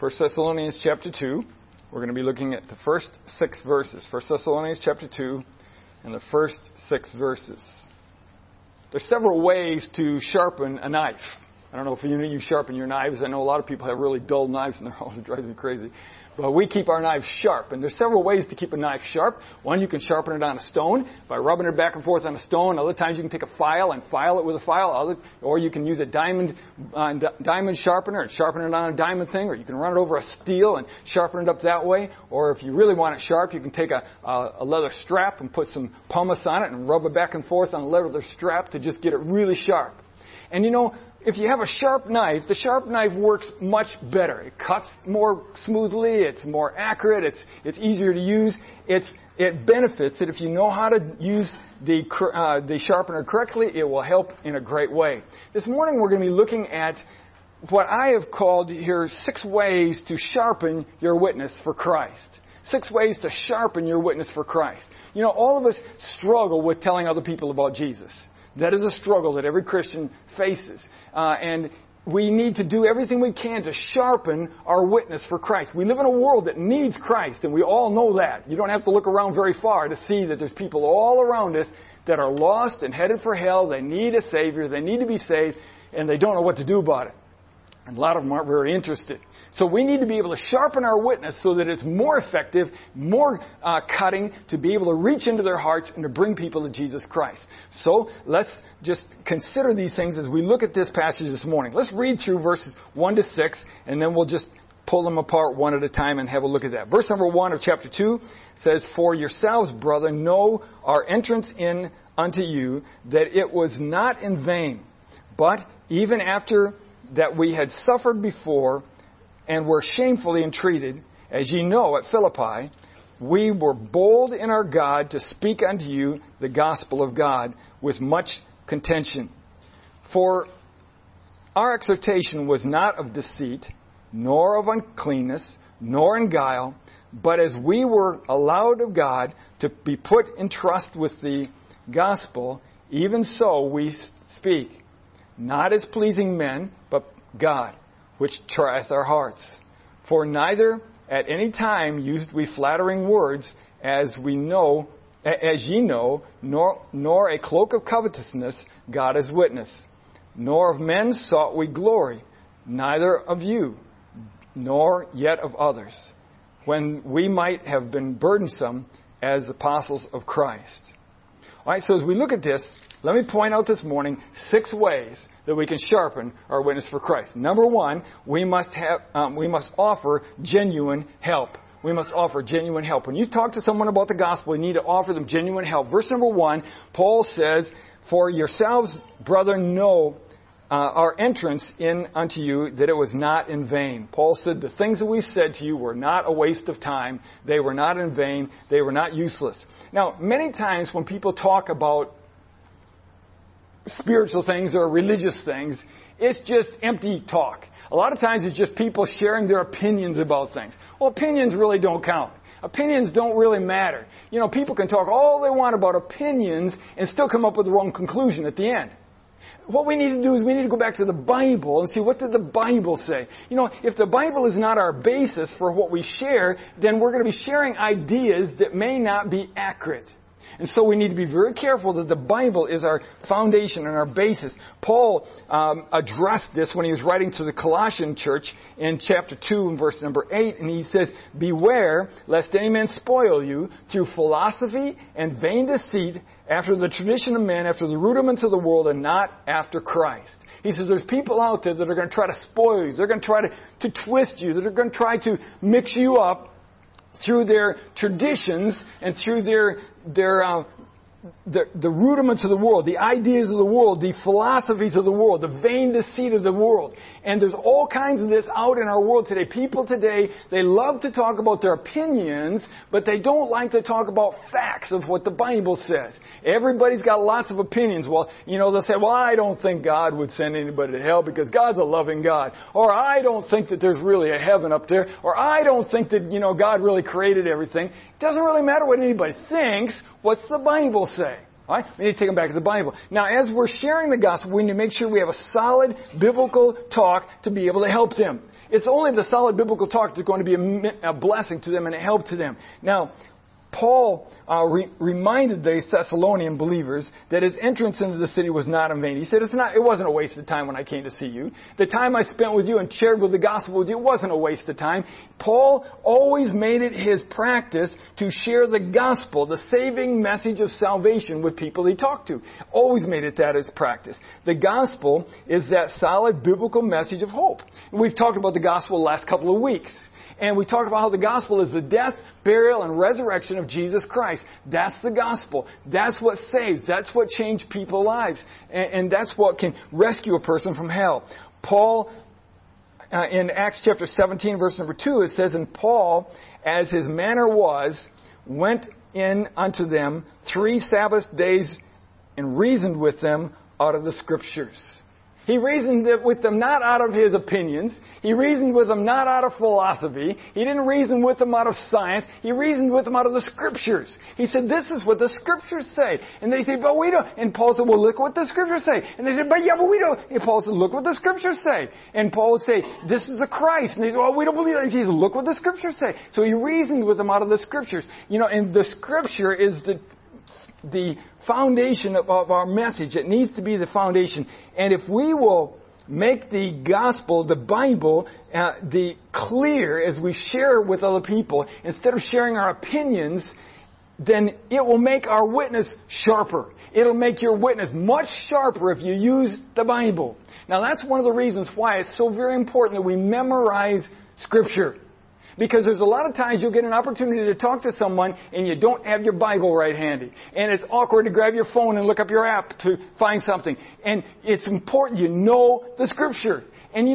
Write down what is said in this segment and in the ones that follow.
1 Thessalonians chapter 2. We're going to be looking at the first 6 verses. 1 Thessalonians chapter 2 and the first 6 verses. There's several ways to sharpen a knife. I don't know if you sharpen your knives. I know a lot of people have really dull knives and they're always driving me crazy. But we keep our knives sharp. And there's several ways to keep a knife sharp. One, you can sharpen it on a stone by rubbing it back and forth on a stone. Other times you can take a file and file it with a file. Or you can use a diamond sharpener and sharpen it on a diamond thing. Or you can run it over a steel and sharpen it up that way. Or if you really want it sharp, you can take a leather strap and put some pumice on it and rub it back and forth on a leather strap to just get it really sharp. And you know, if you have a sharp knife, the sharp knife works much better. It cuts more smoothly. It's more accurate. It's easier to use. It benefits that if you know how to use the sharpener correctly, it will help in a great way. This morning we're going to be looking at what I have called here 6 ways to sharpen your witness for Christ. 6 ways to sharpen your witness for Christ. You know, all of us struggle with telling other people about Jesus. That is a struggle that every Christian faces. And we need to do everything we can to sharpen our witness for Christ. We live in a world that needs Christ, and we all know that. You don't have to look around very far to see that there's people all around us that are lost and headed for hell. They need a Savior. They need to be saved, and they don't know what to do about it. And a lot of them aren't very interested. So we need to be able to sharpen our witness so that it's more effective, more cutting, to be able to reach into their hearts and to bring people to Jesus Christ. So let's just consider these things as we look at this passage this morning. Let's read through verses 1 to 6, and then we'll just pull them apart one at a time and have a look at that. Verse number 1 of chapter 2 says, "For yourselves, brother, know our entrance in unto you, that it was not in vain, but even after that we had suffered before, and were shamefully entreated, as ye know at Philippi, we were bold in our God to speak unto you the gospel of God with much contention. For our exhortation was not of deceit, nor of uncleanness, nor in guile, but as we were allowed of God to be put in trust with the gospel, even so we speak, not as pleasing men, but God, which trieth our hearts. For neither at any time used we flattering words, as ye know, nor a cloak of covetousness, God is witness. Nor of men sought we glory, neither of you, nor yet of others, when we might have been burdensome as apostles of Christ." All right, so as we look at this, let me point out this morning 6 ways that we can sharpen our witness for Christ. Number 1, we must offer genuine help. We must offer genuine help. When you talk to someone about the gospel, you need to offer them genuine help. Verse number 1, Paul says, "For yourselves, brother, know our entrance in unto you, that it was not in vain." Paul said the things that we said to you were not a waste of time. They were not in vain. They were not useless. Now, many times when people talk about spiritual things or religious things, it's just empty talk. A lot of times it's just people sharing their opinions about things. Well, opinions really don't count. Opinions don't really matter. You know, people can talk all they want about opinions and still come up with the wrong conclusion at the end. What we need to do is we need to go back to the Bible and see, what did the Bible say? You know, if the Bible is not our basis for what we share, then we're going to be sharing ideas that may not be accurate. And so we need to be very careful that the Bible is our foundation and our basis. Paul addressed this when he was writing to the Colossian church in chapter 2 and verse number 8. And he says, "Beware lest any man spoil you through philosophy and vain deceit, after the tradition of men, after the rudiments of the world, and not after Christ." He says there's people out there that are going to try to spoil you. They're going to try to twist you. That are going to try to mix you up through their traditions and through the rudiments of the world, the ideas of the world, the philosophies of the world, the vain deceit of the world. And there's all kinds of this out in our world today. People today, they love to talk about their opinions, but they don't like to talk about facts of what the Bible says. Everybody's got lots of opinions. Well, you know, they'll say, "Well, I don't think God would send anybody to hell because God's a loving God." Or, "I don't think that there's really a heaven up there." Or, "I don't think that, you know, God really created everything." It doesn't really matter what anybody thinks. What's the Bible say? All right? We need to take them back to the Bible. Now, as we're sharing the gospel, we need to make sure we have a solid biblical talk to be able to help them. It's only the solid biblical talk that's going to be a blessing to them and a help to them. Now, Paul reminded the Thessalonian believers that his entrance into the city was not in vain. He said, it wasn't a waste of time when I came to see you. The time I spent with you and shared with the gospel with you, it wasn't a waste of time. Paul always made it his practice to share the gospel, the saving message of salvation with people he talked to. Always made it that his practice. The gospel is that solid biblical message of hope. We've talked about the gospel the last couple of weeks. And we talked about how the gospel is the death, burial, and resurrection of Jesus Christ. That's the gospel. That's what saves. That's what changed people's lives. And that's what can rescue a person from hell. Paul, in Acts chapter 17, verse number 2, it says, "And Paul, as his manner was, went in unto them 3 Sabbath days and reasoned with them out of the Scriptures." He reasoned with them not out of his opinions. He reasoned with them not out of philosophy. He didn't reason with them out of science. He reasoned with them out of the Scriptures. He said, this is what the Scriptures say. And they say, but we don't. And Paul said, well, look what the Scriptures say. And they said, but we don't. And Paul said, look what the Scriptures say. And Paul would say, this is the Christ. And they said, well, we don't believe that. And he said, look what the Scriptures say. So he reasoned with them out of the Scriptures. And the Scripture is the foundation of our message. It needs to be the foundation. And if we will make the gospel, the Bible, the clear as we share with other people, instead of sharing our opinions, then it will make our witness sharper. It'll make your witness much sharper if you use the Bible. Now that's one of the reasons why it's so very important that we memorize Scripture. Because there's a lot of times you'll get an opportunity to talk to someone and you don't have your Bible right handy. And it's awkward to grab your phone and look up your app to find something. And it's important you know the Scripture. And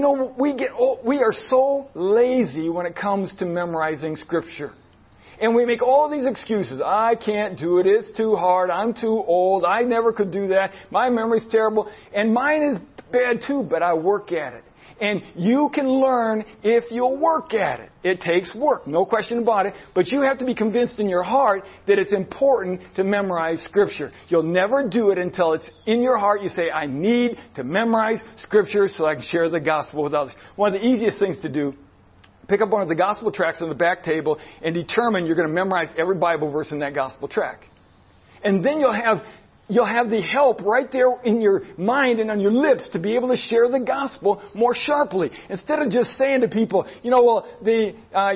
we are so lazy when it comes to memorizing Scripture. And we make all these excuses. I can't do it. It's too hard. I'm too old. I never could do that. My memory's terrible. And mine is bad too, but I work at it. And you can learn if you'll work at it. It takes work, no question about it. But you have to be convinced in your heart that it's important to memorize Scripture. You'll never do it until it's in your heart. You say, I need to memorize Scripture so I can share the gospel with others. One of the easiest things to do, pick up one of the gospel tracts on the back table and determine you're going to memorize every Bible verse in that gospel tract. And then you'll have the help right there in your mind and on your lips to be able to share the gospel more sharply. Instead of just saying to people, someday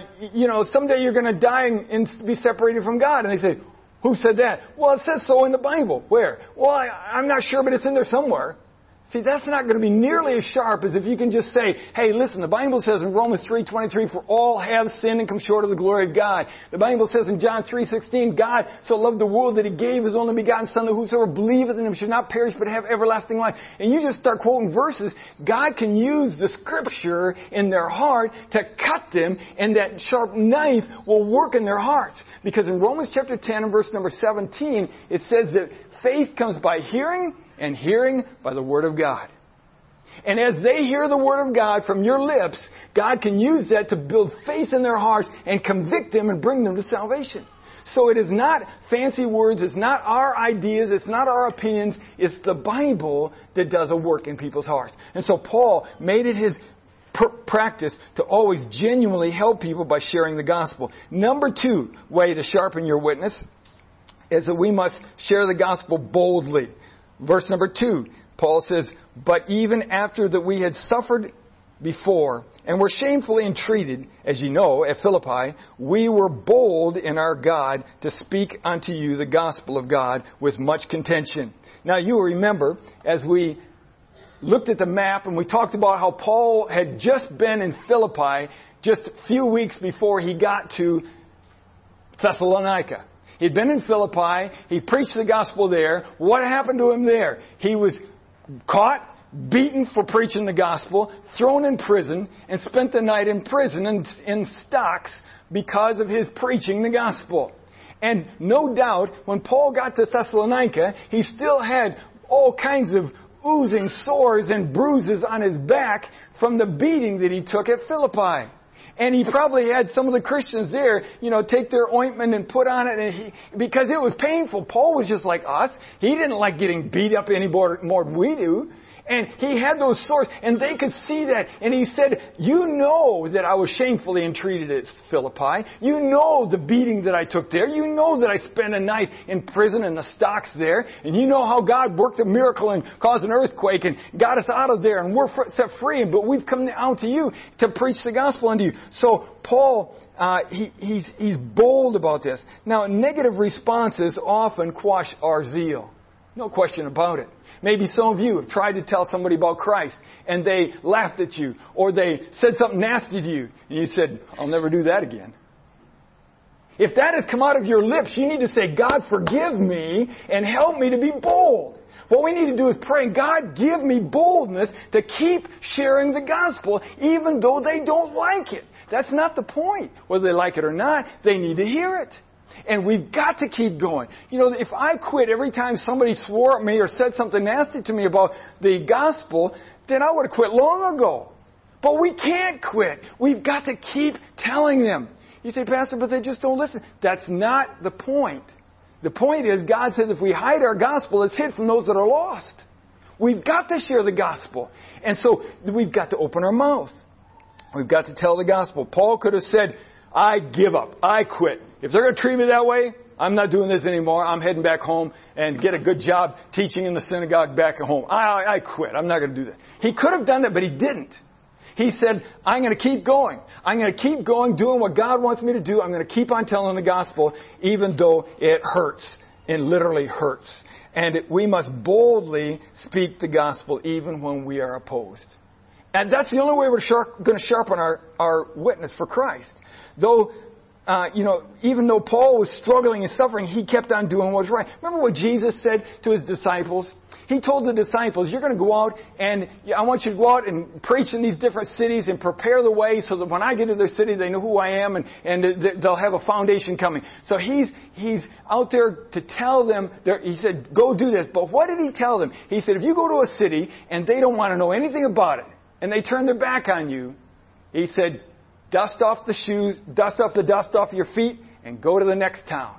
you're going to die and be separated from God. And they say, who said that? Well, it says so in the Bible. Where? Well, I'm not sure, but it's in there somewhere. See, that's not going to be nearly as sharp as if you can just say, hey, listen, the Bible says in Romans 3:23, for all have sinned and come short of the glory of God. The Bible says in John 3:16, God so loved the world that He gave His only begotten Son, that whosoever believeth in Him should not perish but have everlasting life. And you just start quoting verses. God can use the Scripture in their heart to cut them, and that sharp knife will work in their hearts. Because in Romans chapter 10 and verse number 17, it says that faith comes by hearing, and hearing by the Word of God. And as they hear the Word of God from your lips, God can use that to build faith in their hearts and convict them and bring them to salvation. So it is not fancy words, it's not our ideas, it's not our opinions, it's the Bible that does a work in people's hearts. And so Paul made it his practice to always genuinely help people by sharing the gospel. Number 2 way to sharpen your witness is that we must share the gospel boldly. Verse number 2, Paul says, but even after that we had suffered before and were shamefully entreated, as you know, at Philippi, we were bold in our God to speak unto you the gospel of God with much contention. Now you will remember, as we looked at the map and we talked about how Paul had just been in Philippi just a few weeks before he got to Thessalonica. He'd been in Philippi. He preached the gospel there. What happened to him there? He was caught, beaten for preaching the gospel, thrown in prison, and spent the night in prison in stocks because of his preaching the gospel. And no doubt, when Paul got to Thessalonica, he still had all kinds of oozing sores and bruises on his back from the beating that he took at Philippi. And he probably had some of the Christians there, take their ointment and put on it, because it was painful. Paul was just like us. He didn't like getting beat up any more than we do. And he had those sores, and they could see that. And he said, you know that I was shamefully entreated at Philippi. You know the beating that I took there. You know that I spent a night in prison in the stocks there. And you know how God worked a miracle and caused an earthquake and got us out of there. And we're set free. But we've come out to you to preach the gospel unto you. So Paul, he's bold about this. Now, negative responses often quash our zeal. No question about it. Maybe some of you have tried to tell somebody about Christ and they laughed at you or they said something nasty to you and you said, I'll never do that again. If that has come out of your lips, you need to say, God, forgive me and help me to be bold. What we need to do is pray, God, give me boldness to keep sharing the gospel even though they don't like it. That's not the point. Whether they like it or not, they need to hear it. And we've got to keep going. You know, if I quit every time somebody swore at me or said something nasty to me about the gospel, then I would have quit long ago. But we can't quit. We've got to keep telling them. You say, Pastor, but they just don't listen. That's not the point. The point is, God says if we hide our gospel, it's hid from those that are lost. We've got to share the gospel. And so we've got to open our mouth. We've got to tell the gospel. Paul could have said, I give up. I quit. If they're going to treat me that way, I'm not doing this anymore. I'm heading back home and get a good job teaching in the synagogue back at home. I quit. I'm not going to do that. He could have done that, but he didn't. He said, I'm going to keep going. I'm going to keep going, doing what God wants me to do. I'm going to keep on telling the gospel, even though it hurts. It literally hurts. And we must boldly speak the gospel, even when we are opposed. And that's the only way we're going to sharpen our witness for Christ. Though, even though Paul was struggling and suffering, he kept on doing what was right. Remember what Jesus said to his disciples? He told the disciples, you're going to go out and I want you to go out and preach in these different cities and prepare the way so that when I get to their city, they know who I am and they'll have a foundation coming. So he's out there to tell them, he said, go do this. But what did he tell them? He said, if you go to a city and they don't want to know anything about it and they turn their back on you, he said, dust off the shoes, dust off the dust off your feet and go to the next town.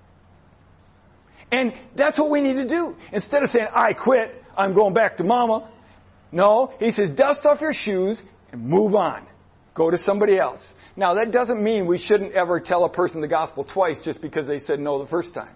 And that's what we need to do. Instead of saying, I quit, I'm going back to mama. No, he says, dust off your shoes and move on. Go to somebody else. Now, that doesn't mean we shouldn't ever tell a person the gospel twice just because they said no the first time.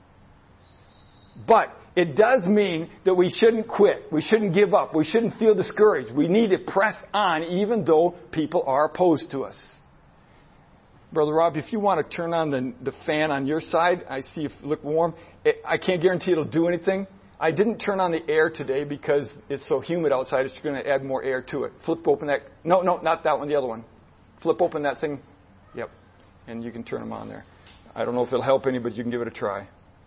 But it does mean that we shouldn't quit. We shouldn't give up. We shouldn't feel discouraged. We need to press on even though people are opposed to us. Brother Rob, if you want to turn on the fan on your side, I see it look warm. I can't guarantee it'll do anything. I didn't turn on the air today because it's so humid outside. It's going to add more air to it. Flip open that. No, not that one. The other one. Flip open that thing. Yep. And you can turn them on there. I don't know if it'll help any, but you can give it a try.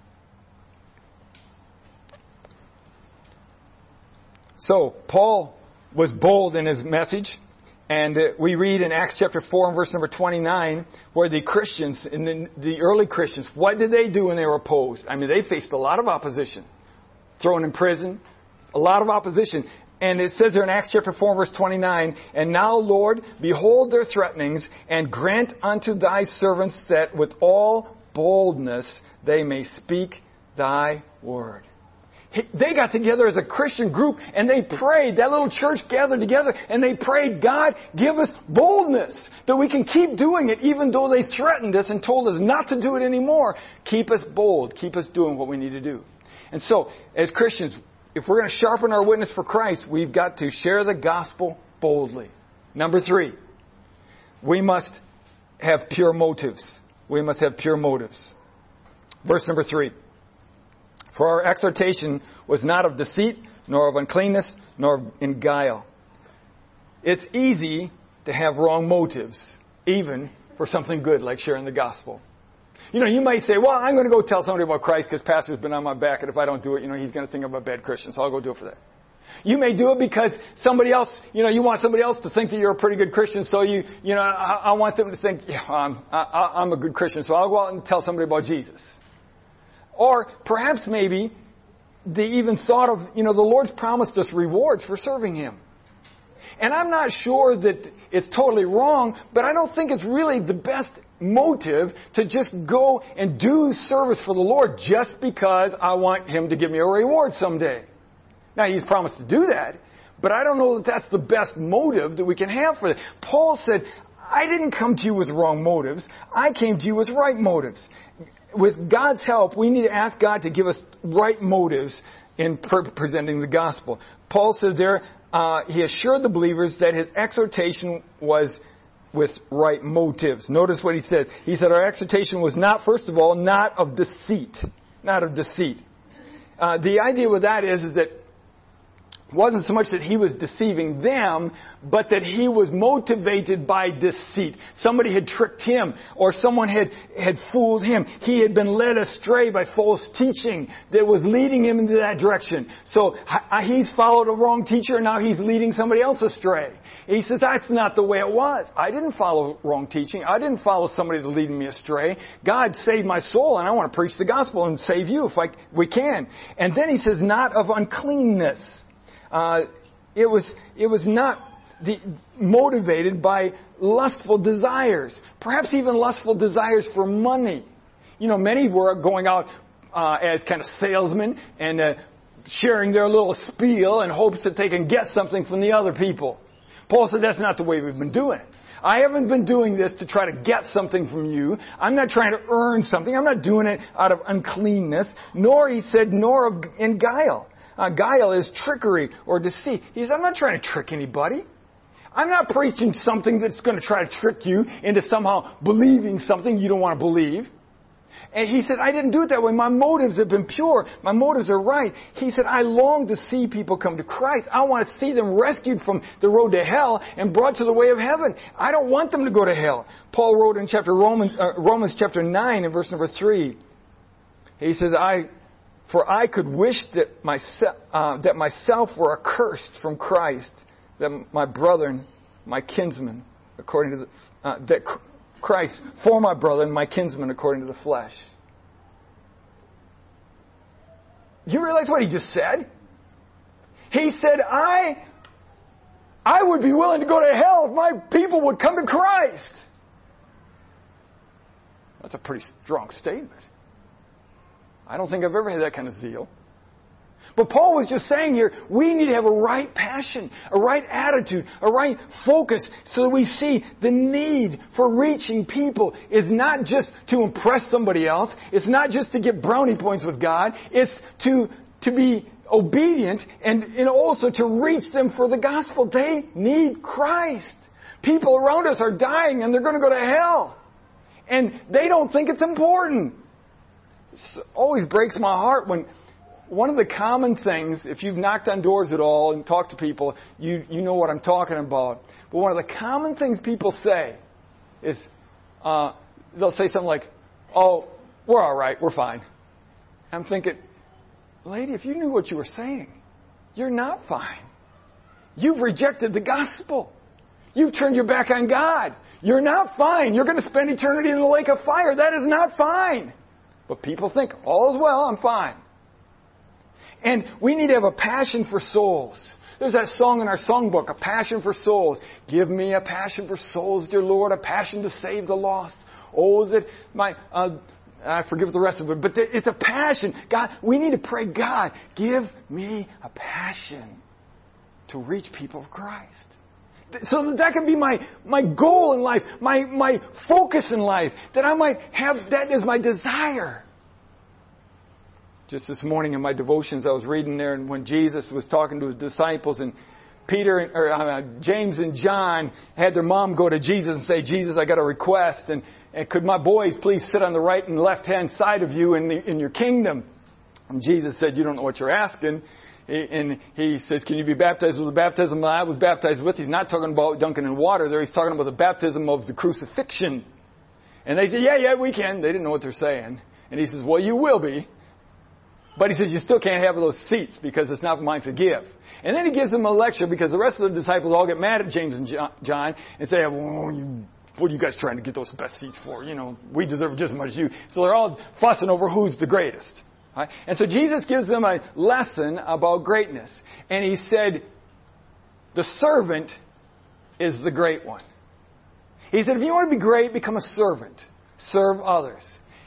So, Paul was bold in his message. And we read in Acts chapter 4 and verse number 29 where the Christians, the early Christians, what did they do when they were opposed? I mean, they faced a lot of opposition. Thrown in prison, a lot of opposition. And it says there in Acts chapter 4 verse 29, and now, Lord, behold their threatenings, and grant unto thy servants that with all boldness they may speak thy word. They got together as a Christian group and they prayed. That little church gathered together and they prayed, God, give us boldness that we can keep doing it even though they threatened us and told us not to do it anymore. Keep us bold. Keep us doing what we need to do. And so, as Christians, if we're going to sharpen our witness for Christ, we've got to share the gospel boldly. Number 3, we must have pure motives. We must have pure motives. Verse number 3. For our exhortation was not of deceit, nor of uncleanness, nor in guile. It's easy to have wrong motives, even for something good like sharing the gospel. You know, you might say, well, I'm going to go tell somebody about Christ because Pastor's been on my back, and if I don't do it, he's going to think I'm a bad Christian, so I'll go do it for that. You may do it because somebody else, you want somebody else to think that you're a pretty good Christian, so I want them to think, I'm a good Christian, so I'll go out and tell somebody about Jesus. Or perhaps maybe they even thought of, the Lord's promised us rewards for serving Him. And I'm not sure that it's totally wrong, but I don't think it's really the best motive to just go and do service for the Lord just because I want Him to give me a reward someday. Now, He's promised to do that, but I don't know that that's the best motive that we can have for that. Paul said, I didn't come to you with wrong motives. I came to you with right motives. With God's help, we need to ask God to give us right motives in presenting the gospel. Paul says there, he assured the believers that his exhortation was with right motives. Notice what he says. He said our exhortation was not, first of all, not of deceit. Not of deceit. The idea with that is that it wasn't so much that he was deceiving them, but that he was motivated by deceit. Somebody had tricked him, or someone had fooled him. He had been led astray by false teaching that was leading him into that direction. So he's followed a wrong teacher, and now he's leading somebody else astray. He says, that's not the way it was. I didn't follow wrong teaching. I didn't follow somebody that's leading me astray. God saved my soul, and I want to preach the gospel and save you if we can. And then he says, not of uncleanness. It was not motivated by lustful desires, perhaps even lustful desires for money. You know, many were going out as kind of salesmen and sharing their little spiel in hopes that they can get something from the other people. Paul said that's not the way we've been doing it. I haven't been doing this to try to get something from you. I'm not trying to earn something. I'm not doing it out of uncleanness, nor, he said, nor in guile. Guile is trickery or deceit. He says, I'm not trying to trick anybody. I'm not preaching something that's going to try to trick you into somehow believing something you don't want to believe. And he said, I didn't do it that way. My motives have been pure. My motives are right. He said, I long to see people come to Christ. I want to see them rescued from the road to hell and brought to the way of heaven. I don't want them to go to hell. Paul wrote in Romans chapter 9 and verse number 3. He says, For I could wish that myself were accursed from Christ, that my brethren, my kinsmen, according to that Christ for my brethren, my kinsmen, according to the flesh. You realize what he just said? He said, I would be willing to go to hell if my people would come to Christ. That's a pretty strong statement. I don't think I've ever had that kind of zeal. But Paul was just saying here, we need to have a right passion, a right attitude, a right focus, so that we see the need for reaching people is not just to impress somebody else. It's not just to get brownie points with God. It's to be obedient and also to reach them for the gospel. They need Christ. People around us are dying and they're going to go to hell. And they don't think it's important. It always breaks my heart when one of the common things, if you've knocked on doors at all and talked to people, you know what I'm talking about. But one of the common things people say is, they'll say something like, oh, we're all right, we're fine. I'm thinking, lady, if you knew what you were saying, you're not fine. You've rejected the gospel. You've turned your back on God. You're not fine. You're going to spend eternity in the lake of fire. That is not fine. But people think, all is well, I'm fine. And we need to have a passion for souls. There's that song in our songbook, A Passion for Souls. Give me a passion for souls, dear Lord, a passion to save the lost. Oh, that I forget the rest of it, but it's a passion. God, we need to pray, God, give me a passion to reach people of Christ. So that can be my goal in life, my focus in life, that I might have that as my desire. Just this morning in my devotions, I was reading there, and when Jesus was talking to his disciples, and James and John had their mom go to Jesus and say, Jesus, I got a request, and could my boys please sit on the right and left hand side of you in your kingdom? And Jesus said, you don't know what you're asking. And he says, can you be baptized with the baptism that I was baptized with? He's not talking about dunking in water there. He's talking about the baptism of the crucifixion. And they say, yeah, we can. They didn't know what they're saying. And he says, well, you will be. But he says, you still can't have those seats because it's not mine to give. And then he gives them a lecture because the rest of the disciples all get mad at James and John and say, what are you guys trying to get those best seats for? We deserve just as much as you. So they're all fussing over who's the greatest. Right? And so Jesus gives them a lesson about greatness. And he said, the servant is the great one. He said, if you want to be great, become a servant. Serve others.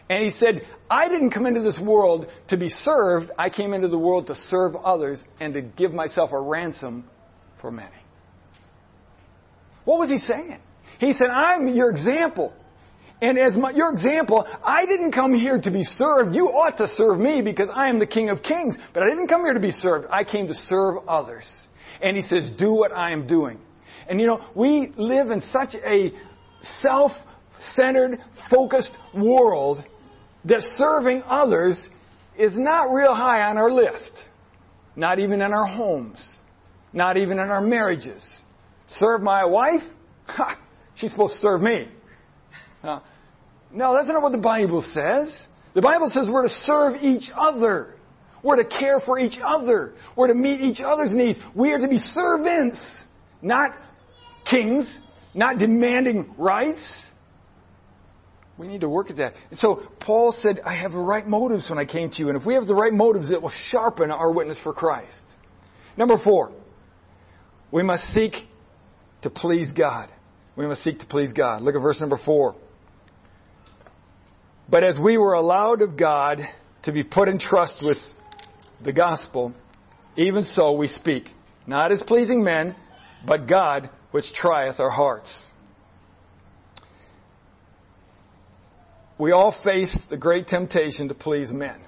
And he said, I didn't come into this world to be served. I came into the world to serve others and to give myself a ransom for many. What was he saying? He said, I'm your example. And as your example, I didn't come here to be served. You ought to serve me because I am the King of Kings. But I didn't come here to be served. I came to serve others. And he says, do what I am doing. And we live in such a self-centered, focused world that serving others is not real high on our list. Not even in our homes. Not even in our marriages. Serve my wife? Ha! She's supposed to serve me. No, that's not what the Bible says. The Bible says we're to serve each other. We're to care for each other. We're to meet each other's needs. We are to be servants, not kings, not demanding rights. We need to work at that. And so Paul said, I have the right motives when I came to you. And if we have the right motives, it will sharpen our witness for Christ. Number 4, we must seek to please God. We must seek to please God. Look at verse number 4. But as we were allowed of God to be put in trust with the gospel, even so we speak, not as pleasing men, but God which trieth our hearts. We all face the great temptation to please men.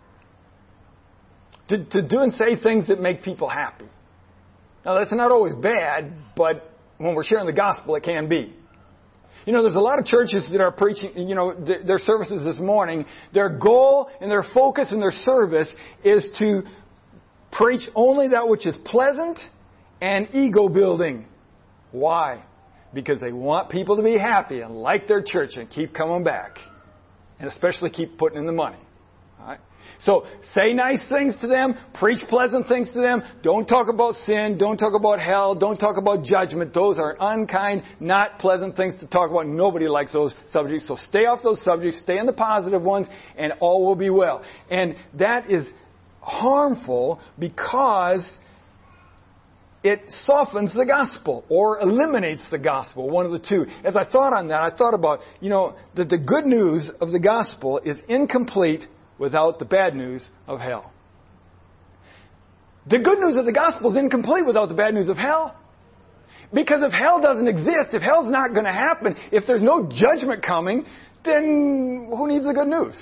To do and say things that make people happy. Now that's not always bad, but when we're sharing the gospel, it can be. There's a lot of churches that are preaching, their services this morning, their goal and their focus and their service is to preach only that which is pleasant and ego building. Why? Because they want people to be happy and like their church and keep coming back. And especially keep putting in the money. All right? So say nice things to them, preach pleasant things to them. Don't talk about sin, don't talk about hell, don't talk about judgment. Those are unkind, not pleasant things to talk about. Nobody likes those subjects. So stay off those subjects, stay on the positive ones, and all will be well. And that is harmful because it softens the gospel or eliminates the gospel, one of the two. As I thought on that, I thought about, that the good news of the gospel is incomplete without the bad news of hell. The good news of the gospel is incomplete without the bad news of hell. Because if hell doesn't exist, if hell's not going to happen, if there's no judgment coming, then who needs the good news?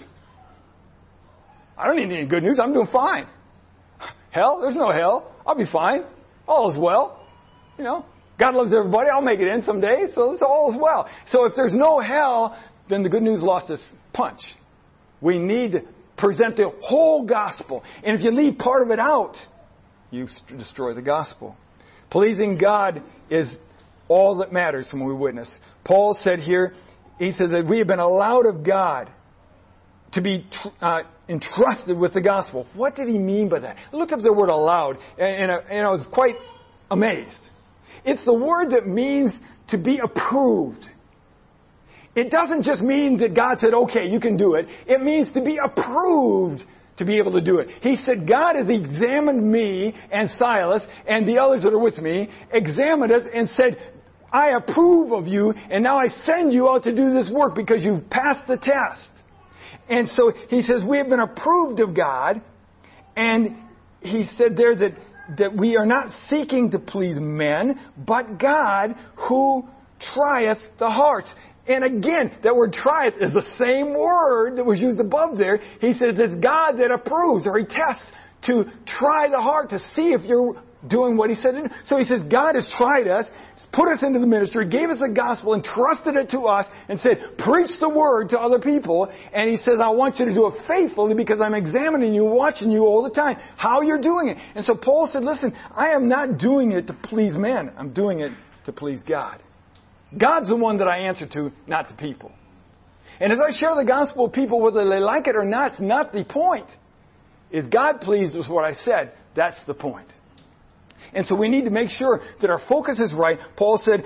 I don't need any good news. I'm doing fine. Hell? There's no hell. I'll be fine. All is well. God loves everybody. I'll make it in someday. So it's all is well. So if there's no hell, then the good news lost its punch. We need to present the whole gospel. And if you leave part of it out, you destroy the gospel. Pleasing God is all that matters when we witness. Paul said here, he said that we have been allowed of God to be entrusted with the gospel. What did he mean by that? I looked up the word allowed, and I was quite amazed. It's the word that means to be approved. It doesn't just mean that God said, okay, you can do it. It means to be approved to be able to do it. He said, God has examined me and Silas and the others that are with me, examined us and said, I approve of you, and now I send you out to do this work because you've passed the test. And so he says, we have been approved of God. And he said there that we are not seeking to please men, but God who trieth the hearts. And again, that word trieth is the same word that was used above there. He says it's God that approves, or he tests to try the heart to see if you're doing what he said. So he says God has tried us, put us into the ministry, gave us the gospel, entrusted it to us, and said, preach the word to other people. And he says, I want you to do it faithfully because I'm examining you, watching you all the time, how you're doing it. And so Paul said, listen, I am not doing it to please men. I'm doing it to please God. God's the one that I answer to, not to people. And as I share the gospel with people, whether they like it or not, it's not the point. Is God pleased with what I said? That's the point. And so we need to make sure that our focus is right. Paul said,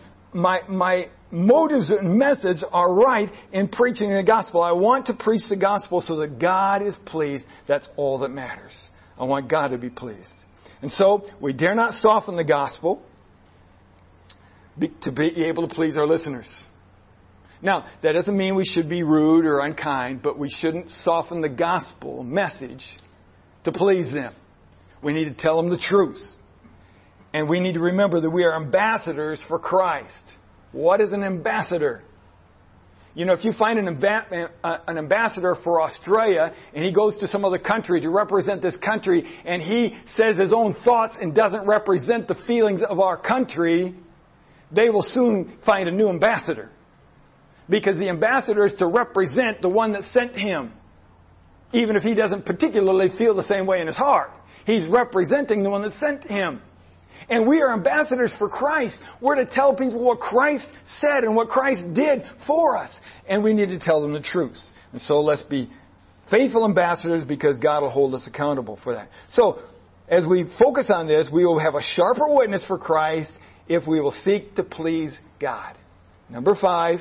my motives and methods are right in preaching the gospel. I want to preach the gospel so that God is pleased. That's all that matters. I want God to be pleased. And so we dare not soften the gospel to be able to please our listeners. Now, that doesn't mean we should be rude or unkind, but we shouldn't soften the gospel message to please them. We need to tell them the truth. And we need to remember that we are ambassadors for Christ. What is an ambassador? You know, if you find an ambassador for Australia and he goes to some other country to represent this country and he says his own thoughts and doesn't represent the feelings of our country, they will soon find a new ambassador. Because the ambassador is to represent the one that sent him. Even if he doesn't particularly feel the same way in his heart. He's representing the one that sent him. And we are ambassadors for Christ. We're to tell people what Christ said and what Christ did for us. And we need to tell them the truth. And so let's be faithful ambassadors because God will hold us accountable for that. So as we focus on this, we will have a sharper witness for Christ if we will seek to please God. Number 5,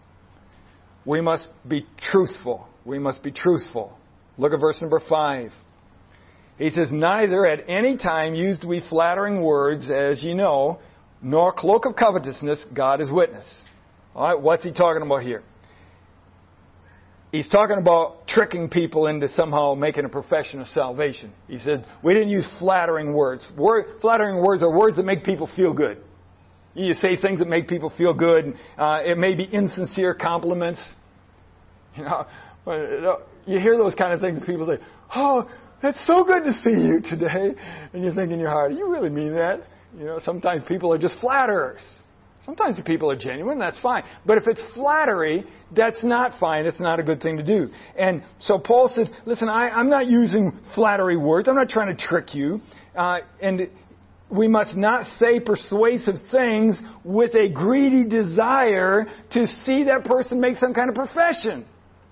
we must be truthful. We must be truthful. Look at verse number 5. He says, neither at any time used we flattering words, as you know, nor cloak of covetousness, God is witness. All right, what's he talking about here? He's talking about tricking people into somehow making a profession of salvation. He says, we didn't use flattering words. Flattering words are words that make people feel good. You say things that make people feel good. It may be insincere compliments. You hear those kind of things. People say, oh, it's so good to see you today. And you think in your heart, you really mean that? You know, sometimes people are just flatterers. Sometimes the people are genuine, that's fine. But if it's flattery, that's not fine. It's not a good thing to do. And so Paul said, listen, I'm not using flattery words. I'm not trying to trick you. And we must not say persuasive things with a greedy desire to see that person make some kind of profession.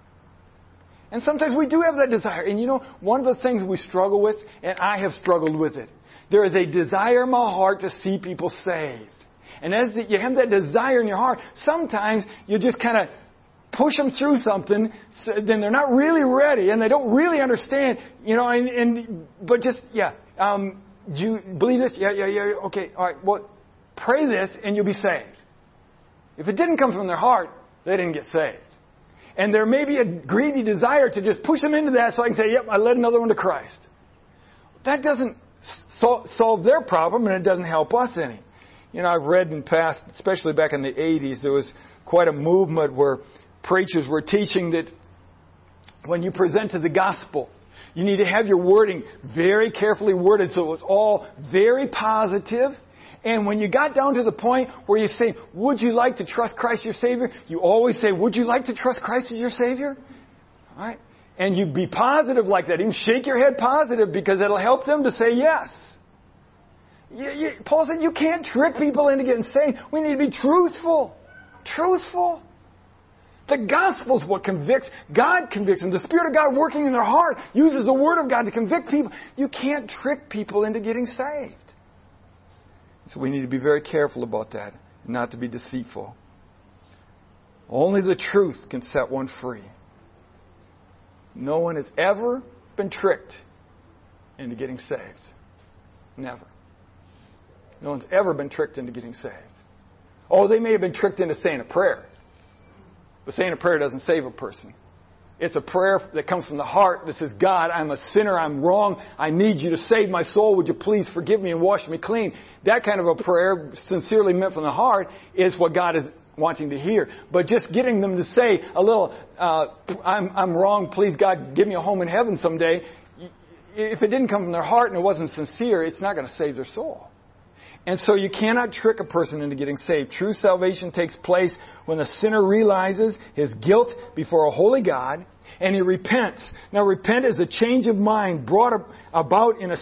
And sometimes we do have that desire. And you know, one of the things we struggle with, and I have struggled with it, there is a desire in my heart to see people saved. And as you have that desire in your heart, sometimes you just kind of push them through something, so then they're not really ready, and they don't really understand, you know, but just, do you believe this? Yeah, okay, all right, well, pray this and you'll be saved. If it didn't come from their heart, they didn't get saved. And there may be a greedy desire to just push them into that so I can say, yep, I led another one to Christ. That doesn't solve their problem, and it doesn't help us any. You know, I've read in past, especially back in the 80s, there was quite a movement where preachers were teaching that when you present to the gospel, you need to have your wording very carefully worded so it was all very positive. And when you got down to the point where you say, would you like to trust Christ your Savior? You always say, would you like to trust Christ as your Savior? All right? And you be positive like that. Even shake your head positive because it'll help them to say yes. Paul said you can't trick people into getting saved. We need to be truthful. Truthful. The gospel is what convicts. God convicts them. The Spirit of God working in their heart uses the Word of God to convict people. You can't trick people into getting saved. So we need to be very careful about that, not to be deceitful. Only the truth can set one free. No one has ever been tricked into getting saved. Never. No one's ever been tricked into getting saved. Oh, they may have been tricked into saying a prayer. But saying a prayer doesn't save a person. It's a prayer that comes from the heart that says, God, I'm a sinner, I'm wrong, I need you to save my soul, would you please forgive me and wash me clean? That kind of a prayer, sincerely meant from the heart, is what God is wanting to hear. But just getting them to say a little, I'm wrong, please God, give me a home in heaven someday, if it didn't come from their heart and it wasn't sincere, it's not going to save their soul. And so you cannot trick a person into getting saved. True salvation takes place when the sinner realizes his guilt before a holy God and he repents. Now, repent is a change of mind brought about in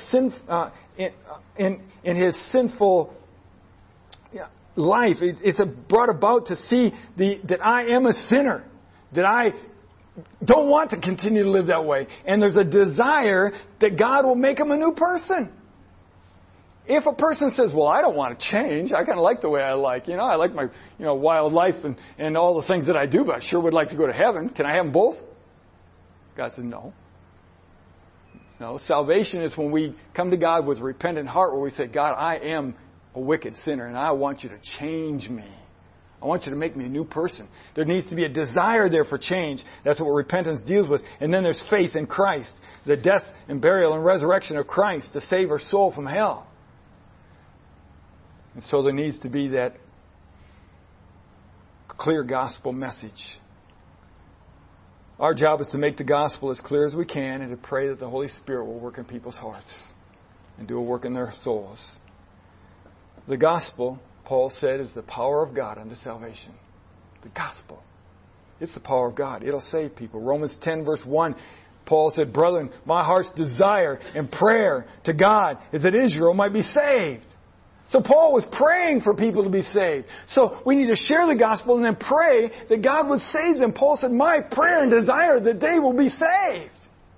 in his sinful life. It's brought about to see that I am a sinner, that I don't want to continue to live that way. And there's a desire that God will make him a new person. If a person says, well, I don't want to change, I kind of like the way I like. I like my wild life and all the things that I do, but I sure would like to go to heaven. Can I have them both? God said, no. No, salvation is when we come to God with a repentant heart where we say, God, I am a wicked sinner and I want you to change me. I want you to make me a new person. There needs to be a desire there for change. That's what repentance deals with. And then there's faith in Christ, the death and burial and resurrection of Christ to save our soul from hell. And so there needs to be that clear gospel message. Our job is to make the gospel as clear as we can and to pray that the Holy Spirit will work in people's hearts and do a work in their souls. The gospel, Paul said, is the power of God unto salvation. The gospel. It's the power of God. It'll save people. Romans 10 verse 1, Paul said, "Brethren, my heart's desire and prayer to God is that Israel might be saved." So Paul was praying for people to be saved. So we need to share the gospel and then pray that God would save them. Paul said, "My prayer and desire that they will be saved."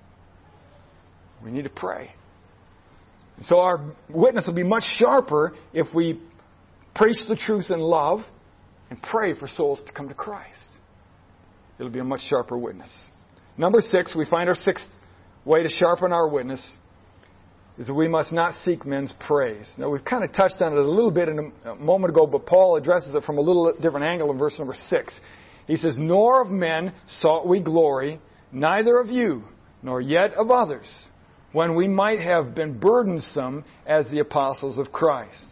We need to pray. So our witness will be much sharper if we preach the truth in love and pray for souls to come to Christ. It'll be a much sharper witness. Number 6, we find our 6th way to sharpen our witness is that we must not seek men's praise. Now, we've kind of touched on it a little bit a moment ago, but Paul addresses it from a little different angle in verse number 6. He says, "Nor of men sought we glory, neither of you, nor yet of others, when we might have been burdensome as the apostles of Christ."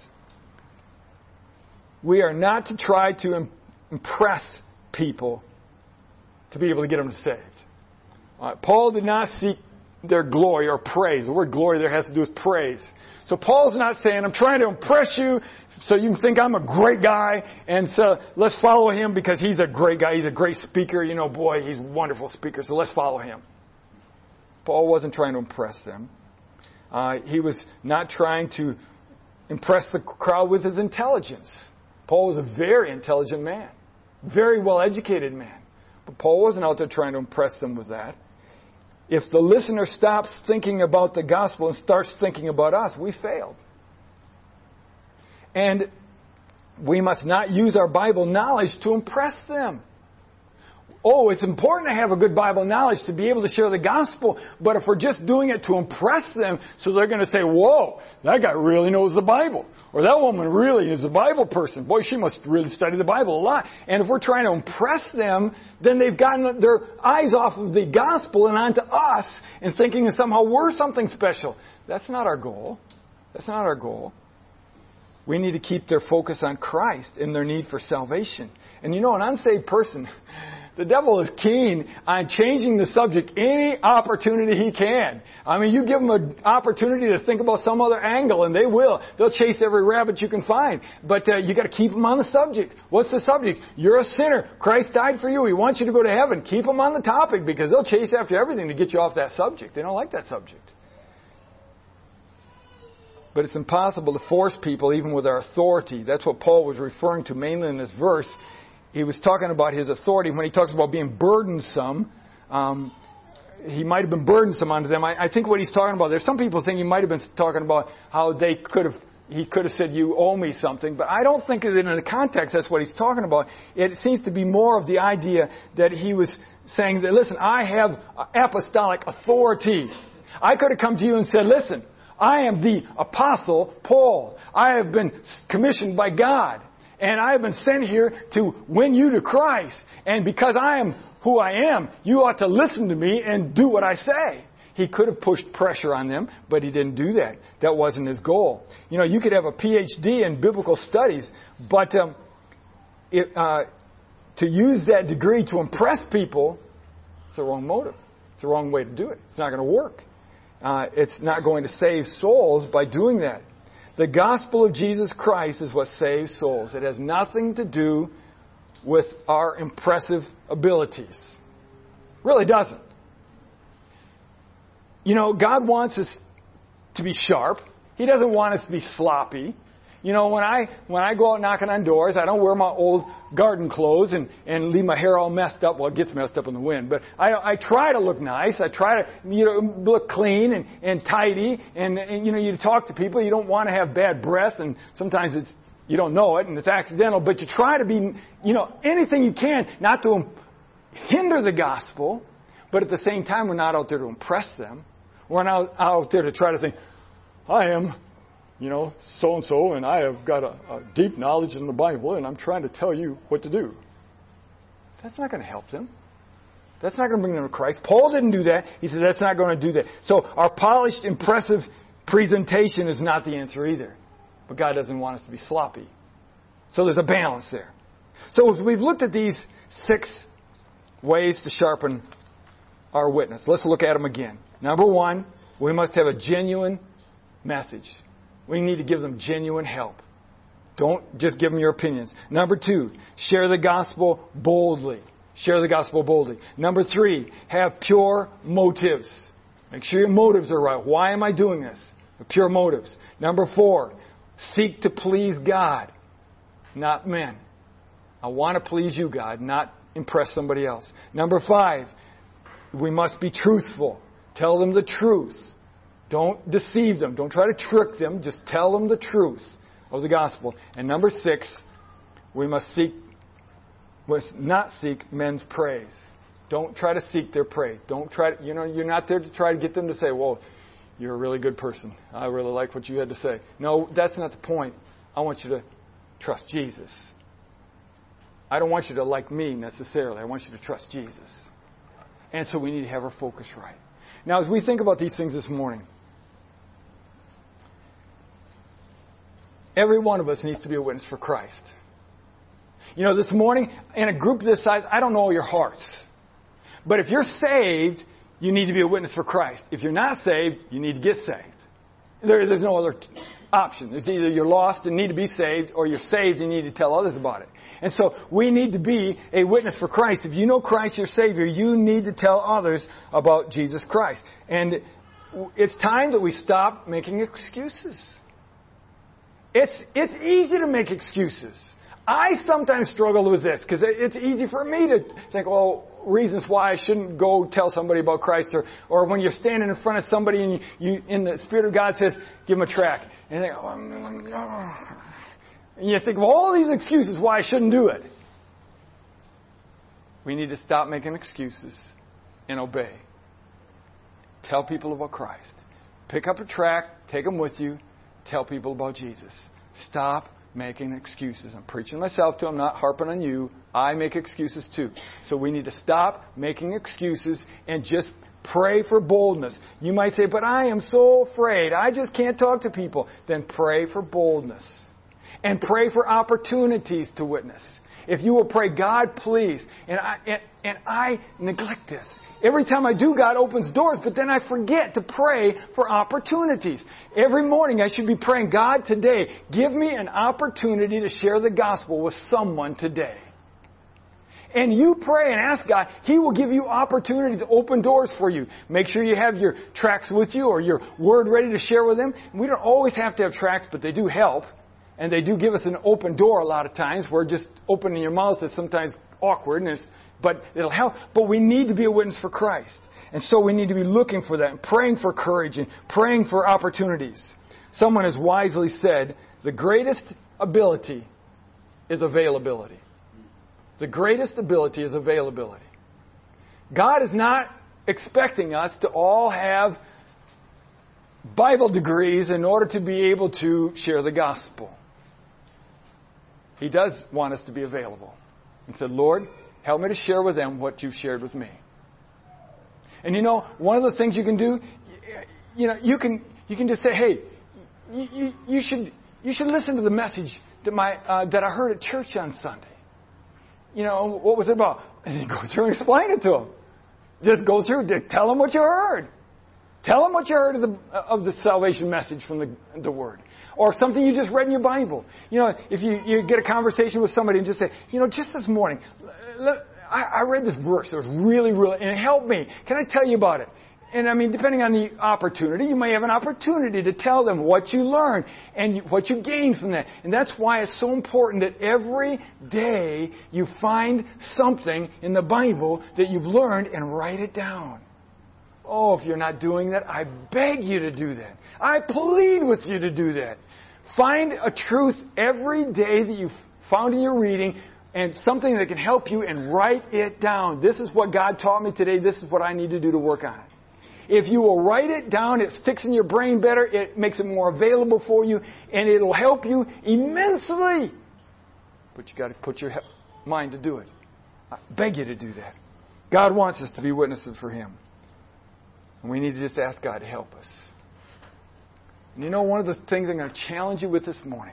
We are not to try to impress people to be able to get them saved. Paul did not seek their glory or praise. The word glory there has to do with praise. So Paul's not saying, "I'm trying to impress you so you think I'm a great guy, and so let's follow him because he's a great guy. He's a great speaker. You know, boy, he's a wonderful speaker, so let's follow him." Paul wasn't trying to impress them. He was not trying to impress the crowd with his intelligence. Paul was a very intelligent man, very well-educated man. But Paul wasn't out there trying to impress them with that. If the listener stops thinking about the gospel and starts thinking about us, we failed. And we must not use our Bible knowledge to impress them. Oh, it's important to have a good Bible knowledge to be able to share the gospel, but if we're just doing it to impress them, so they're going to say, "Whoa, that guy really knows the Bible," or "That woman really is a Bible person. Boy, she must really study the Bible a lot." And if we're trying to impress them, then they've gotten their eyes off of the gospel and onto us and thinking that somehow we're something special. That's not our goal. That's not our goal. We need to keep their focus on Christ and their need for salvation. And you know, an unsaved person, the devil is keen on changing the subject any opportunity he can. I mean, you give them an opportunity to think about some other angle, and they will. They'll chase every rabbit you can find. But you got to keep them on the subject. What's the subject? You're a sinner. Christ died for you. He wants you to go to heaven. Keep them on the topic because they'll chase after everything to get you off that subject. They don't like that subject. But it's impossible to force people even with our authority. That's what Paul was referring to mainly in this verse. He was talking about his authority when he talks about being burdensome. He might have been burdensome unto them. I think what he's talking about, there's some people think he might have been talking about how he could have said, "You owe me something." But I don't think that in the context that's what he's talking about. It seems to be more of the idea that he was saying that, "Listen, I have apostolic authority. I could have come to you and said, 'Listen, I am the Apostle Paul. I have been commissioned by God. And I have been sent here to win you to Christ. And because I am who I am, you ought to listen to me and do what I say." He could have pushed pressure on them, but he didn't do that. That wasn't his goal. You know, you could have a PhD in biblical studies, but to use that degree to impress people, it's the wrong motive. It's the wrong way to do it. It's not going to work. It's not going to save souls by doing that. The gospel of Jesus Christ is what saves souls. It has nothing to do with our impressive abilities. It really doesn't. You know, God wants us to be sharp. He doesn't want us to be sloppy. You know, when I go out knocking on doors, I don't wear my old garden clothes and leave my hair all messed up. Well, it gets messed up in the wind. But I try to look nice. I try to, look clean and tidy. And, you talk to people. You don't want to have bad breath. And sometimes you don't know it and it's accidental. But you try to be, anything you can not to hinder the gospel. But at the same time, we're not out there to impress them. We're not out there to try to think, I am so-and-so, and I have got a deep knowledge in the Bible, and I'm trying to tell you what to do. That's not going to help them. That's not going to bring them to Christ. Paul didn't do that. He said that's not going to do that. So our polished, impressive presentation is not the answer either. But God doesn't want us to be sloppy. So there's a balance there. So as we've looked at these 6 ways to sharpen our witness, let's look at them again. Number 1, we must have a genuine message. We need to give them genuine help. Don't just give them your opinions. Number 2, share the gospel boldly. Share the gospel boldly. Number 3, have pure motives. Make sure your motives are right. Why am I doing this? Pure motives. Number 4, seek to please God, not men. I want to please you, God, not impress somebody else. Number 5, we must be truthful. Tell them the truth. Don't deceive them. Don't try to trick them. Just tell them the truth of the gospel. And number 6, we must not seek men's praise. Don't try to seek their praise. Don't try to, you're not there to try to get them to say, well, you're a really good person. I really like what you had to say. No, that's not the point. I want you to trust Jesus. I don't want you to like me necessarily. I want you to trust Jesus. And so we need to have our focus right. Now, as we think about these things this morning, every one of us needs to be a witness for Christ. This morning, in a group this size, I don't know all your hearts. But if you're saved, you need to be a witness for Christ. If you're not saved, you need to get saved. There's no other option. There's either you're lost and need to be saved, or you're saved and you need to tell others about it. And so we need to be a witness for Christ. If you know Christ, your Savior, you need to tell others about Jesus Christ. And it's time that we stop making excuses. It's easy to make excuses. I sometimes struggle with this because it's easy for me to think, reasons why I shouldn't go tell somebody about Christ, or when you're standing in front of somebody and you in the Spirit of God says, give them a tract. And you think, and you think of all these excuses why I shouldn't do it. We need to stop making excuses and obey. Tell people about Christ. Pick up a tract, take them with you, tell people about Jesus. Stop making excuses. I'm preaching myself to them, not harping on you. I make excuses too. So we need to stop making excuses and just pray for boldness. You might say, but I am so afraid. I just can't talk to people. Then pray for boldness. And pray for opportunities to witness. If you will pray, God, please. And I neglect this. Every time I do, God opens doors, but then I forget to pray for opportunities. Every morning I should be praying, God, today, give me an opportunity to share the gospel with someone today. And you pray and ask God, He will give you opportunities to open doors for you. Make sure you have your tracts with you or your word ready to share with them. We don't always have to have tracts, but they do help. And they do give us an open door a lot of times. Where just opening your mouth is sometimes awkward, but it'll help. But we need to be a witness for Christ. And so we need to be looking for that and praying for courage and praying for opportunities. Someone has wisely said, the greatest ability is availability. The greatest ability is availability. God is not expecting us to all have Bible degrees in order to be able to share the gospel. He does want us to be available. And said, Lord, help me to share with them what you've shared with me. And one of the things you can do, you can just say, hey, you should listen to the message that I heard at church on Sunday. What was it about? And you go through and explain it to them. Just go through, tell them what you heard. Tell them what you heard of the salvation message from the Word. Or something you just read in your Bible. If you get a conversation with somebody and just say, just this morning, I read this verse. It was really, really, and it helped me. Can I tell you about it? And depending on the opportunity, you may have an opportunity to tell them what you learned and what you gained from that. And that's why it's so important that every day you find something in the Bible that you've learned and write it down. Oh, if you're not doing that, I beg you to do that. I plead with you to do that. Find a truth every day that you've found in your reading and something that can help you and write it down. This is what God taught me today. This is what I need to do to work on it. If you will write it down, it sticks in your brain better, it makes it more available for you, and it'll help you immensely. But you got to put your mind to do it. I beg you to do that. God wants us to be witnesses for Him. And we need to just ask God to help us. And you know, one of the things I'm going to challenge you with this morning,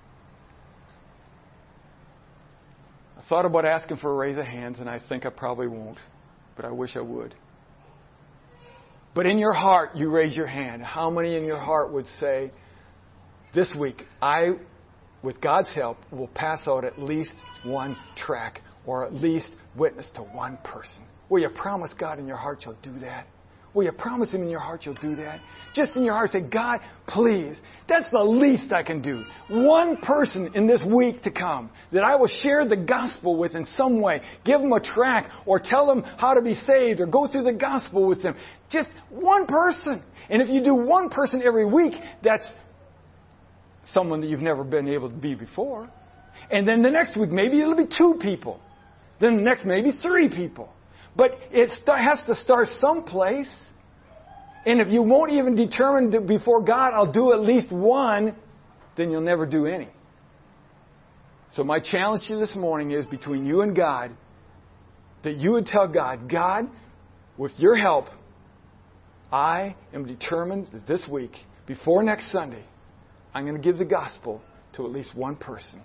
I thought about asking for a raise of hands, and I think I probably won't, but I wish I would. But in your heart, you raise your hand. How many in your heart would say, this week, I, with God's help, will pass out at least one tract or at least witness to one person? Will you promise God in your heart you'll do that? Will you promise Him in your heart you'll do that? Just in your heart say, God, please, that's the least I can do. One person in this week to come that I will share the gospel with in some way. Give them a tract or tell them how to be saved or go through the gospel with them. Just one person. And if you do one person every week, that's someone that you've never been able to be before. And then the next week, maybe it'll be 2 people. Then the next, maybe 3 people. But it has to start someplace. And if you won't even determine that before God, I'll do at least one, then you'll never do any. So my challenge to you this morning is between you and God, that you would tell God, God, with your help, I am determined that this week, before next Sunday, I'm going to give the gospel to at least one person.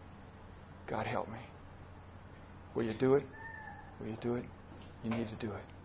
God help me. Will you do it? Will you do it? You need to do it.